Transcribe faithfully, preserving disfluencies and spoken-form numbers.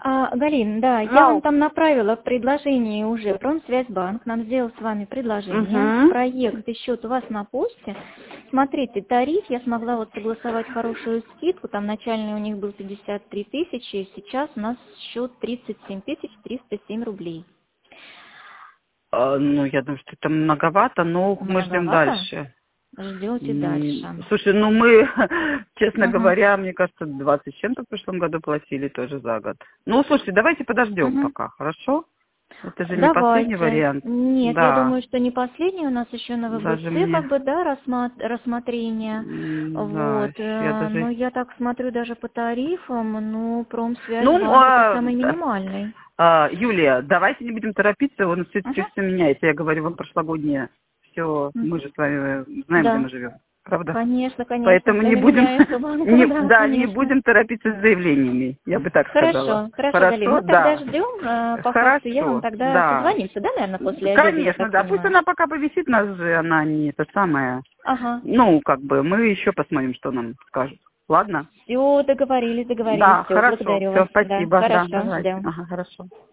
А, Галин, да, я вам Вау. там направила предложение уже. Промсвязьбанк нам сделал с вами предложение. Угу. Проект и счет у вас на почте. Смотрите, тариф я смогла вот согласовать хорошую скидку. Там начальный у них был пятьдесят три тысячи, сейчас у нас счет тридцать семь тысяч триста семь рублей. А, ну, я думаю, что это многовато, но мы ждем Многовато? дальше. Ждете М, дальше. Слушай, ну мы, честно Угу. говоря, мне кажется, двадцать с чем-то в прошлом году платили тоже за год. Ну, слушайте, давайте подождем Угу. пока, хорошо? Это же не последний Давайте. вариант. Нет, я Да, думаю, что не последний. У нас еще на даже вэ бэ цэ как мне, бы, да, рассма- рассмотрение. м, да, Вот. я э, Но даже... я так смотрю даже по тарифам, ну, Ну, Промсвязьбанк это а, самый да. минимальный. А, Юлия, давайте не будем торопиться, он все, Ага. все меняется. Я говорю вам прошлогоднее. Все, мы Мгм. же с вами знаем, где Да. мы живем. Правда? Конечно, конечно, Поэтому все не будем, меняется, банку, не, да, да, не конечно. будем торопиться с заявлениями, я бы так сказала. Хорошо, хорошо, Галин. Хорошо? Мы тогда Да. ждем э, по факту. Я вам Хорошо, тогда да. созвонимся, да, наверное, после обеда, я Конечно, так да. Пусть понимаю. она пока повисит, нас же она не это самое. Ага. Ну, как бы, мы еще посмотрим, что нам скажут. Ладно? Все, договорились, договорились. Да, Все, хорошо. благодарю Все, вас. Да, спасибо. Да, хорошо, давайте. ждем. Ага, хорошо.